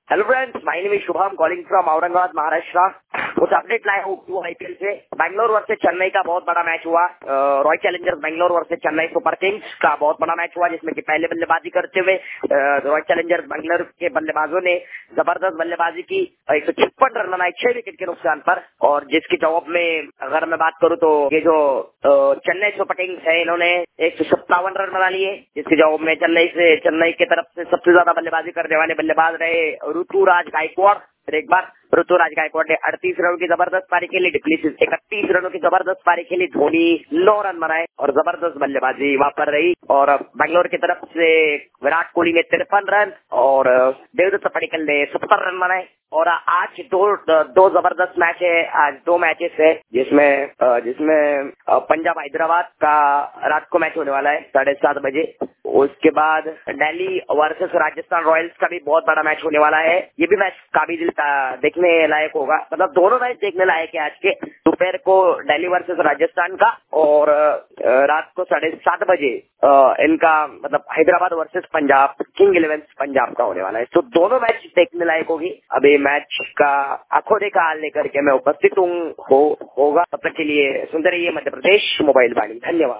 Hello friends, my name is Shubham calling from Aurangabad Maharashtra. कुछ update लाया हूँ आईपीएल से। बैंगलोर वर्सेस चेन्नई का बहुत बड़ा मैच हुआ। Royal Challengers Bangalore versus Chennai Super Kings का बहुत बड़ा मैच हुआ, जिसमें कि पहले बल्लेबाजी करते हुए रॉयल चैलेंजर्स बैंगलोर के बल्लेबाजों ने जबरदस्त बल्लेबाजी की। 156 रन बनाए 6 विकेट के नुकसान पर। और जिसके जवाब में अगर मैं बात करूँ तो ये जो चेन्नई सुपर किंग्स है, इन्होंने 157 रन बना लिए, जिसके जवाब में चेन्नई की तरफ से सबसे ज्यादा बल्लेबाजी करने वाले बल्लेबाज रहे ऋतुराज गायकवाड़। फिर एक बार ऋतुराज गायकवाड़ ने 38 रनों की जबरदस्त पारी खेली, डिप्लेसिस 31 रनों की जबरदस्त पारी खेली, धोनी 9 रन बनाए और जबरदस्त बल्लेबाजी वहां पर रही। और बैंगलोर की तरफ से विराट कोहली ने 53 रन और देवदत्त पडिक्कल ने 70 रन बनाए। और आज दो जबरदस्त मैच है, आज 2 मैचेस है, जिसमें पंजाब हैदराबाद का रात को मैच होने वाला है 7:30 बजे। उसके बाद दिल्ली वर्सेस राजस्थान रॉयल्स का भी बहुत बड़ा मैच होने वाला है। ये भी मैच काबिल देखने लायक होगा, मतलब दोनों मैच देखने लायक है। आज के दोपहर को दिल्ली वर्सेस राजस्थान का और रात को 7:30 बजे इनका मतलब हैदराबाद वर्सेस पंजाब किंग 11 पंजाब का होने वाला है। तो दोनों मैच देखने लायक होगी। अभी मैच का आंखों देखा हाल लेकर के मैं उपस्थित होगा। तब तक के लिए सुनते रहिए मध्य प्रदेश मोबाइल वाणी। धन्यवाद।